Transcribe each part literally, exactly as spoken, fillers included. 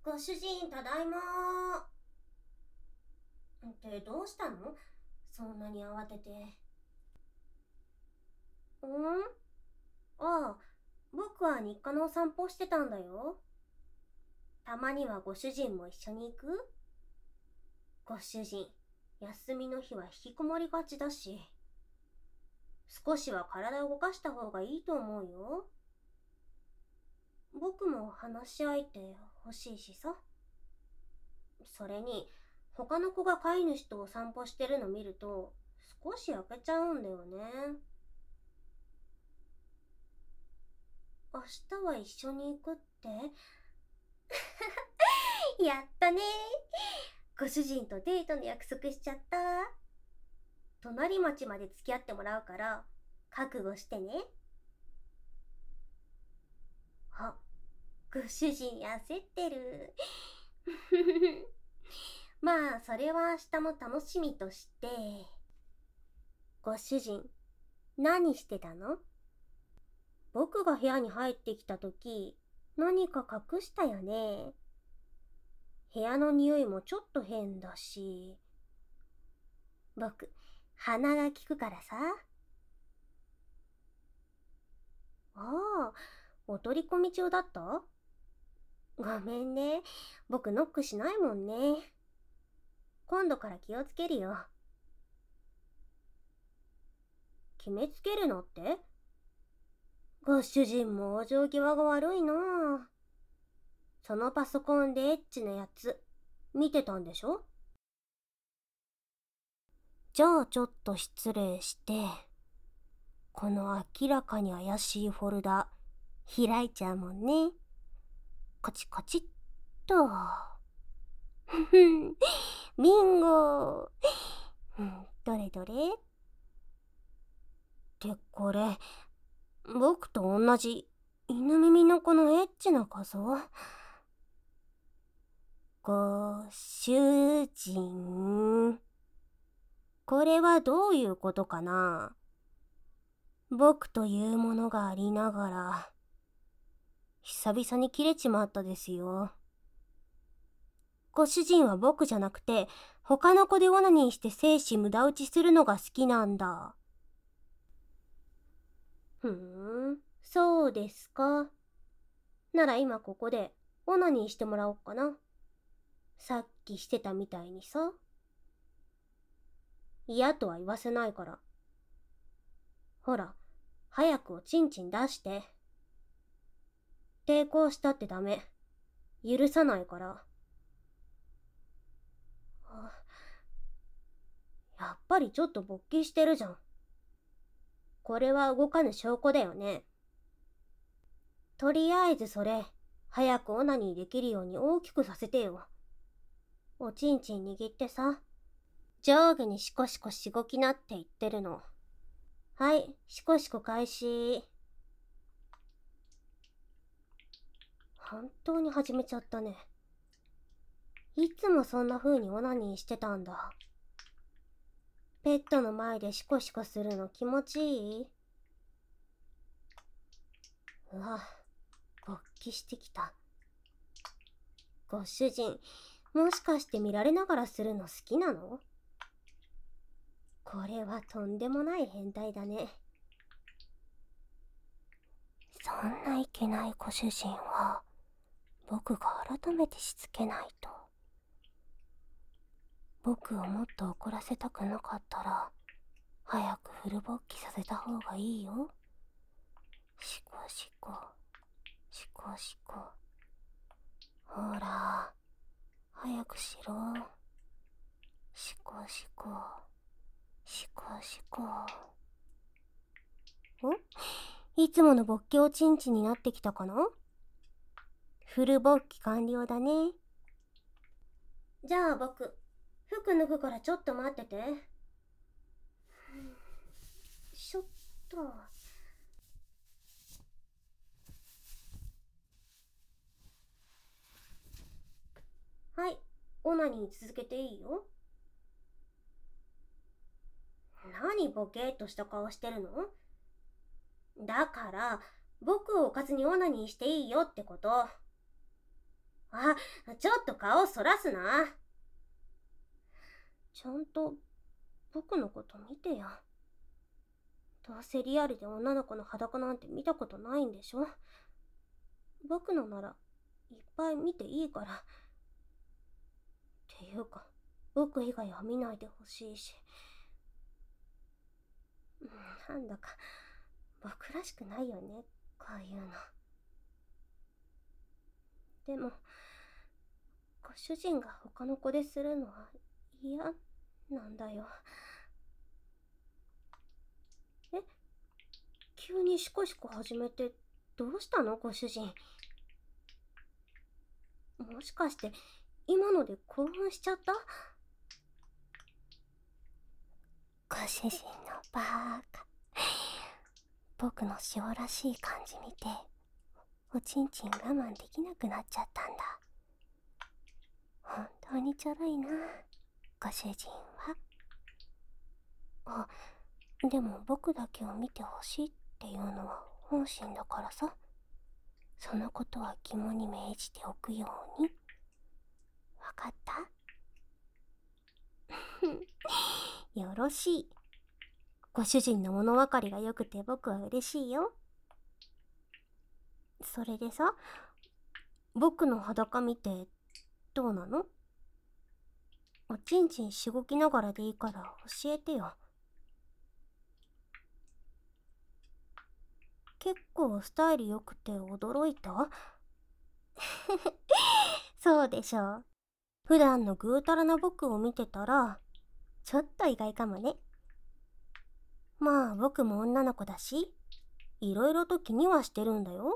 ご主人、ただいま。ってどうしたの？そんなに慌てて。んああ、僕は日課のお散歩してたんだよ。たまにはご主人も一緒に行く？ご主人、休みの日は引きこもりがちだし、少しは体を動かした方がいいと思うよ。僕も話し相手欲しいしさ。それに、他の子が飼い主とお散歩してるの見ると、少し焼けちゃうんだよね。明日は一緒に行くって？やったね。ご主人とデートの約束しちゃった。隣町まで付き合ってもらうから、覚悟してね。あ、ご主人焦ってる。まあ、それは明日の楽しみとして。ご主人、何してたの？僕が部屋に入ってきたとき、何か隠したよね。部屋の匂いもちょっと変だし。僕、鼻が利くからさ。ああ、お取り込み中だった？ごめんね。僕ノックしないもんね。今度から気をつけるよ。決めつけるのって？ご主人も往生際が悪いなあ。そのパソコンでエッチなやつ、見てたんでしょ？じゃあちょっと失礼して、この明らかに怪しいフォルダ、開いちゃうもんね。コチコチっと。ふふん、ビンゴ。うん、どれどれ？ってこれ、僕と同じ犬耳のこのエッチな画像？ご主人。これはどういうことかな？僕というものがありながら、久々に切れちまったですよ。ご主人は僕じゃなくて、他の子でオナニーして精子無駄打ちするのが好きなんだ。ふーん、そうですか。なら今ここでオナニーしてもらおうかな。さっきしてたみたいにさ。嫌とは言わせないから。ほら、早くおちんちん出して。抵抗したってダメ。許さないから。あ、やっぱりちょっと勃起してるじゃん。これは動かぬ証拠だよね。とりあえずそれ、早くオナニーできるように大きくさせてよ。おちんちん握ってさ。上下にシコシコしごきなって言ってるの。はい、シコシコ開始。本当に始めちゃったね。いつもそんな風にオナニーしてたんだ。ペットの前でシコシコするの気持ちいい？うわ、勃起してきた。ご主人、もしかして見られながらするの好きなの？これはとんでもない変態だね。そんないけないご主人は、僕が改めてしつけないと。僕をもっと怒らせたくなかったら、早くフル勃起させた方がいいよ。シコシコ、シコシコ。ほら、早くしろ。シコシコ、シコシコ。ん？いつもの勃起おちんちんになってきたかな？フル勃起完了だね。じゃあ僕、服脱ぐからちょっと待ってて。しょっと。はい、オナニー続けていいよ。何ボケーっとした顔してるの？だから、僕をおかずにオナニーしていいよってこと。 あ、ちょっと顔そらすな。ちゃんと僕のこと見てよ。どうせリアルで女の子の裸なんて見たことないんでしょ。僕のならいっぱい見ていいから。っていうか、僕以外は見ないでほしいし。なんだか僕らしくないよね、こういうの。でも、ご主人が他の子でするのは嫌なんだよ。え、急にシコシコ始めてどうしたの、ご主人。もしかして今ので興奮しちゃった？ご主人のバーカ。僕の塩らしい感じ見て、おちんちん我慢できなくなっちゃったんだ。本当にちょろいな、ご主人は。あ、でも僕だけを見てほしいっていうのは本心だからさ。そのことは肝に銘じておくように。わかった？よろしい。ご主人の物分かりが良くて僕は嬉しいよ。それでさ、僕の裸見てどうなの？おちんちんしごきながらでいいから教えてよ。結構スタイル良くて驚いた？そうでしょ。普段のぐうたらな僕を見てたらちょっと意外かもね。まあ僕も女の子だし、いろいろと気にはしてるんだよ。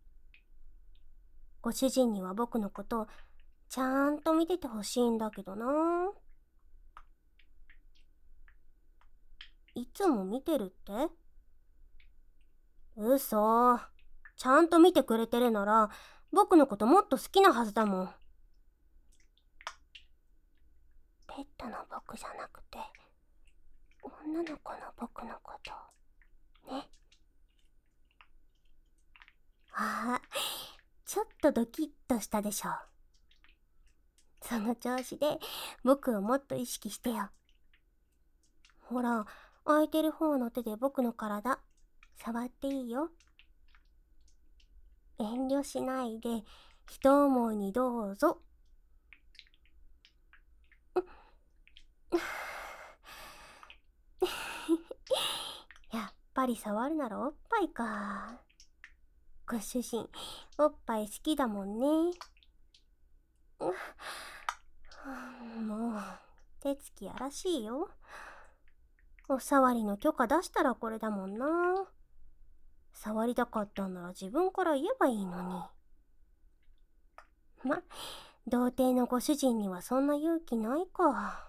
ご主人には僕のことちゃんと見ててほしいんだけどな。いつも見てるって？嘘。ちゃんと見てくれてるなら僕のこともっと好きなはずだもん。ペットの僕じゃなくて女の子の僕のことね。ああ、ちょっとドキッとしたでしょ。その調子で僕をもっと意識してよ。ほら、空いてる方の手で僕の体触っていいよ。遠慮しないで一思いにどうぞ。やっぱり触るならおっぱいか。ご主人おっぱい好きだもんね。もう手つきやらしいよ。お触りの許可出したらこれだもんな。触りたかったんなら自分から言えばいいのに。ま、童貞のご主人にはそんな勇気ないか。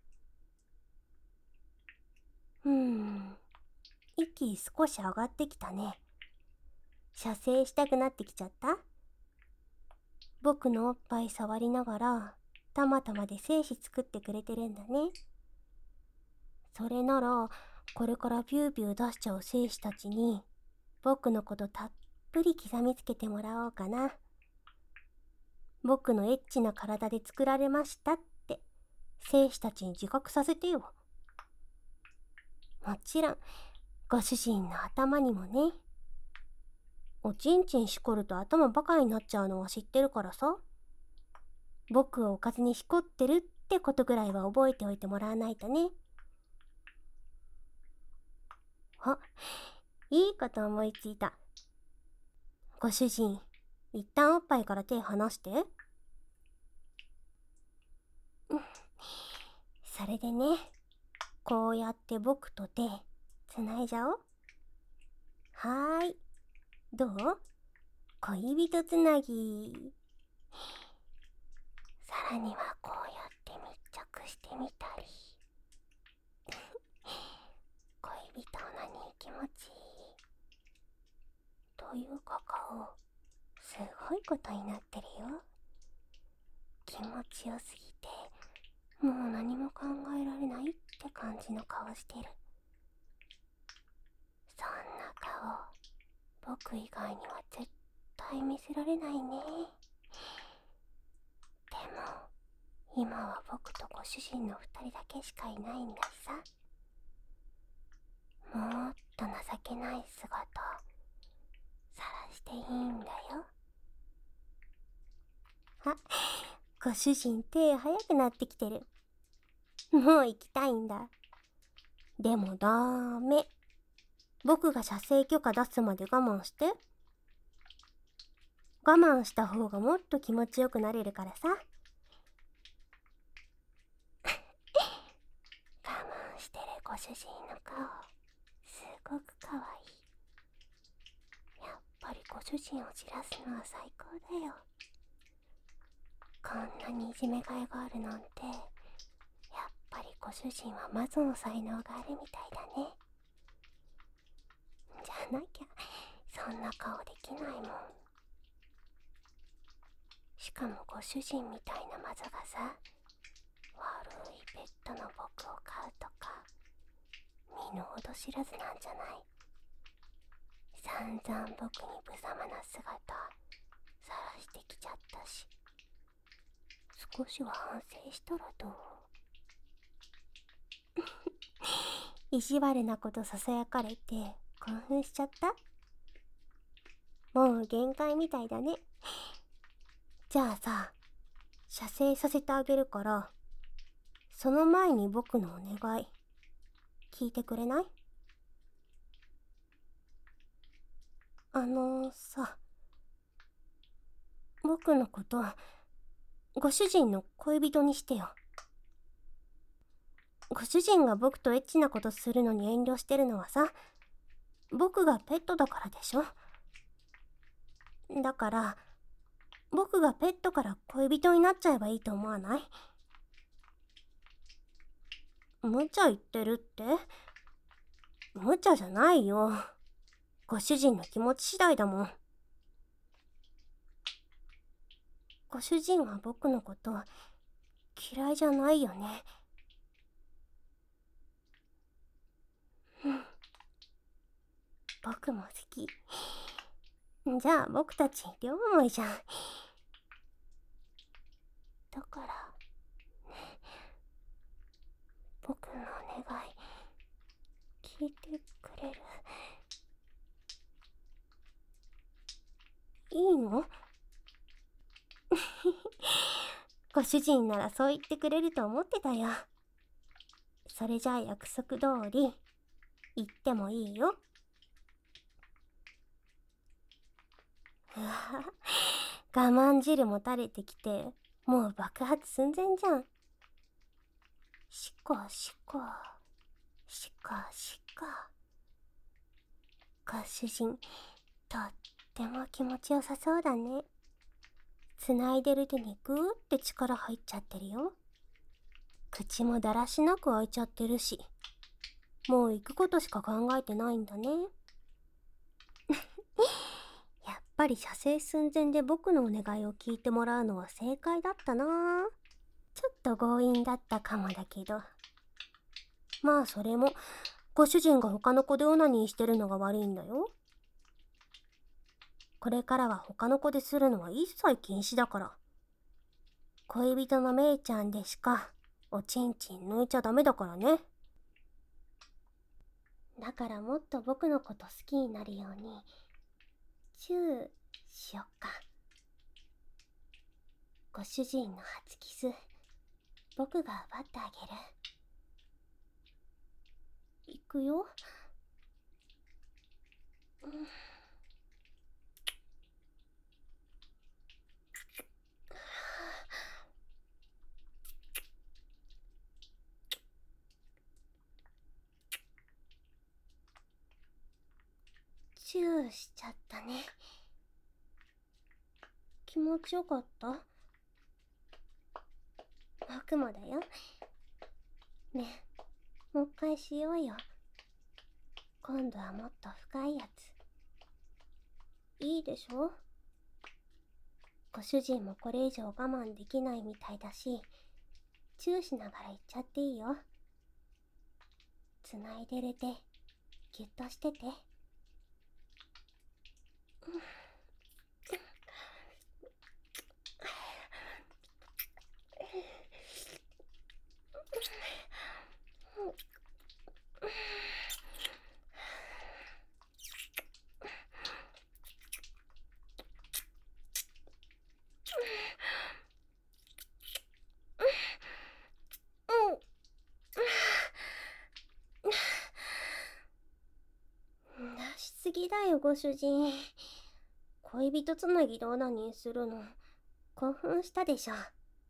うーん、息少し上がってきたね。射精したくなってきちゃった？僕のおっぱい触りながらたまたまで精子作ってくれてるんだね。それならこれからビュービュー出しちゃう精子たちに僕のことたっぷり刻みつけてもらおうかな。僕のエッチな体で作られましたって精子たちに自覚させてよ。もちろんご主人の頭にもね。おちんちんしこると頭バカになっちゃうのは知ってるからさ。僕をおかずにしこってるってことぐらいは覚えておいてもらわないとね。あ、いいこと思いついた。ご主人、一旦おっぱいから手離して。それでね、こうやって僕と手つないじゃおう。はーい。どう？恋人つなぎ。さらにはこうやって密着してみたり。恋人なに気持ちいい。というか顔、すごいことになってるよ。気持ちよすぎて、もう何も考えられないって感じの顔してる。そんな顔、僕以外には絶対見せられないね。 今は僕とご主人の二人だけしかいないんださ。もっと情けない姿晒していいんだよ。あ、ご主人手早くなってきてる。もう行きたいんだ。でもダメ。僕が射精許可出すまで我慢して。我慢した方がもっと気持ちよくなれるからさ。我慢してるご主人の顔、すごくかわいい。やっぱりご主人をじらすのは最高だよ。こんなにいじめがいがあるなんて、やっぱりご主人はマゾの才能があるみたいだね。じゃなきゃそんな顔できないもん。しかもご主人みたいなマゾがさ、悪いペットの僕を飼うとか身の程知らずなんじゃない。散々僕に無様な姿晒してきちゃったし、少しは反省したらどう？意地悪なことささやかれて興奮しちゃった？もう限界みたいだね。じゃあさ、射精させてあげるから、その前に僕のお願い聞いてくれない？あのさ、僕のことご主人の恋人にしてよ。ご主人が僕とエッチなことするのに遠慮してるのはさ、僕がペットだからでしょ。だから僕がペットから恋人になっちゃえばいいと思わない？無茶言ってるって？無茶じゃないよ。ご主人の気持ち次第だもん。ご主人は僕のこと嫌いじゃないよね。うん、僕も好き。じゃあ僕たち両思いじゃん。だからね、僕のお願い聞いてくれる？いいの？ご主人ならそう言ってくれると思ってたよ。それじゃあ約束通り言ってもいいよ。うわ、我慢汁も垂れてきて、もう爆発寸前じゃん。しこしこしこしこ。ご主人とっても気持ちよさそうだね。繋いでる手にグーって力入っちゃってるよ。口もだらしなく開いちゃってるし、もう行くことしか考えてないんだね。やっぱり射精寸前で僕のお願いを聞いてもらうのは正解だったな。ちょっと強引だったかもだけど、まあそれもご主人が他の子でオナニーしてるのが悪いんだよ。これからは他の子でするのは一切禁止だから。恋人のメイちゃんでしかおちんちん抜いちゃダメだからね。だからもっと僕のこと好きになるようにチューしよっか。ご主人の初キス、僕が奪ってあげる。いくよ。うん、チューしちゃったね。気持ちよかった？僕もだよ。ねえ、もう一回しようよ。今度はもっと深いやつ。いいでしょ？ご主人もこれ以上我慢できないみたいだし、チューしながら言っちゃっていいよ。繋いでる手、ギュッとしてて。 きだよ、ご主人。恋人つなぎでオナニーするの、興奮したでしょ。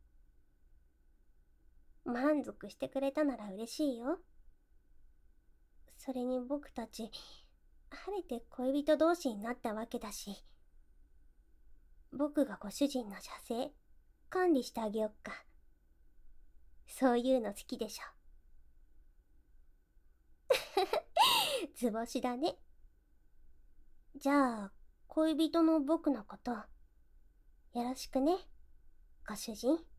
満足してくれたなら嬉しいよ。それに僕たち、晴れて恋人同士になったわけだし、僕がご主人の射精、管理してあげよっか。そういうの好きでしょ。図星だね。じゃあ、恋人の僕のこと、よろしくね、ご主人。